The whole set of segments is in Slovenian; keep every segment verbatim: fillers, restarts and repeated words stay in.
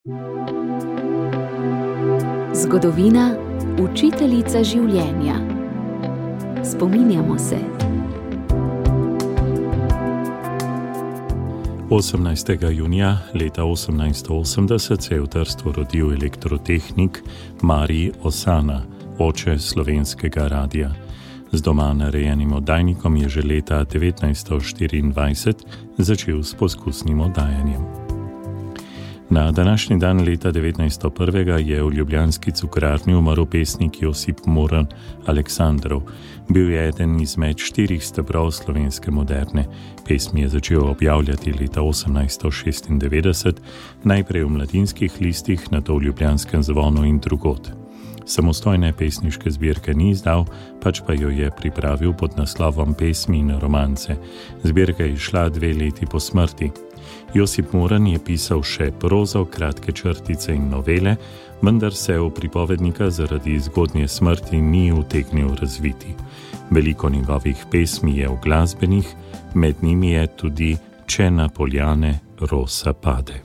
Zgodovina, učiteljica življenja. Spominjamo se. osemnajstega junija leta osemnajststo osemdeset se je v Trstu rodil elektrotehnik Marij Osana, oče slovenskega radia. Z doma narejenim oddajnikom je že leta devetnajststo štiriindvajset začel s poskusnim oddajanjem. Na današnji dan leta devetnajststo prvega je v ljubljanski cukrarni umrl pesnik Josip Moran Aleksandrov. Bil je eden izmed štirih stebrov slovenske moderne. Pesmi je začel objavljati leta osemnajststo šestindevetdeset, najprej v Mladinskih listih, nato v Ljubljanskem zvonu in drugod. Samostojne pesniške zbirke ni izdal, pač pa jo je pripravil pod naslovom Pesmi in romance. Zbirka je izšla dve leti po smrti. Josip Moran je pisal še prozo, kratke črtice in novele, vendar se v pripovednika zaradi zgodnje smrti ni utegnil razviti. Veliko njegovih pesmi je uglasbenih, med njimi je tudi Če na poljane rosa pade.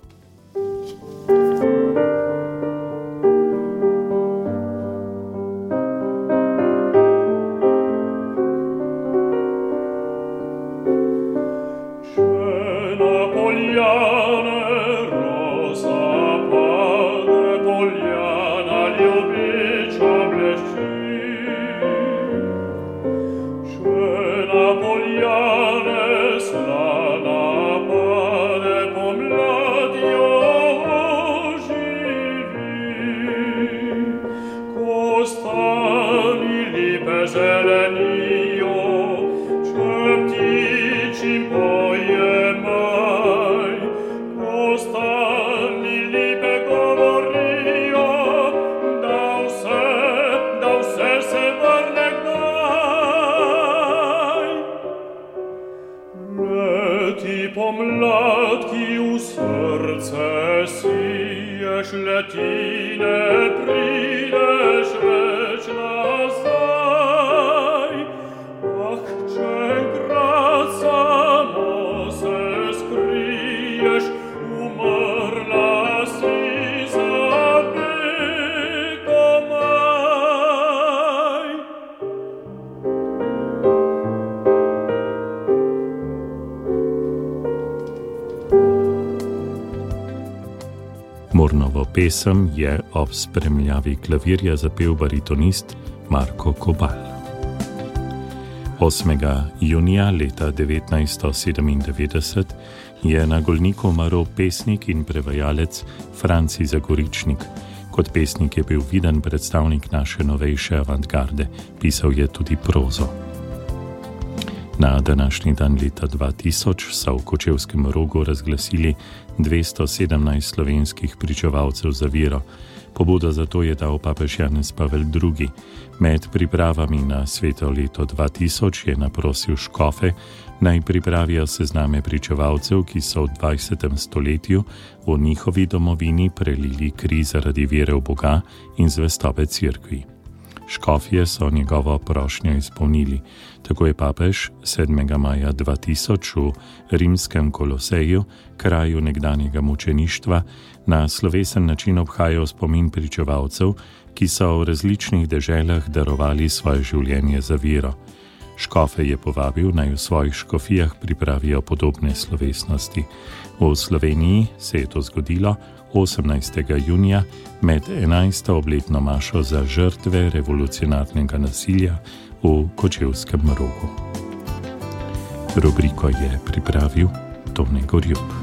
Mornovo pesem je ob spremljavi klavirja zapel baritonist Marko Kobal. osmega junija leta devetnajststo sedemindevetdeset je na Golniku umrl pesnik in prevajalec Franci Zagoričnik. Kot pesnik je bil viden predstavnik naše novejše avantgarde, pisal je tudi prozo. Na današnji dan leta dva tisoč so v Kočevskem Rogu razglasili dvesto sedemnajst slovenskih pričevalcev za vero. Pobudo za to je dal papež Janez Pavel drugi. Med pripravami na sveto leto dva tisoč je naprosil škofe, naj pripravijo sezname pričevalcev, ki so v dvajsetem stoletju v njihovi domovini prelili kri zaradi vere v Boga in zvestobe cerkvi. Škofje so njegovo prošnjo izpolnili. Tako je papež sedmega maja dva tisoč v rimskem Koloseju, kraju nekdanjega mučeništva, na slovesen način obhajal spomin pričevalcev, ki so v različnih deželah darovali svoje življenje za vero. Škofe je povabil, naj v svojih škofijah pripravijo podobne slovesnosti. V Sloveniji se je to zgodilo osemnajstega junija med enajsto obletno mašo za žrtve revolucionarnega nasilja v Kočevskem Rogu. Rubriko je pripravil Tone Gorjup.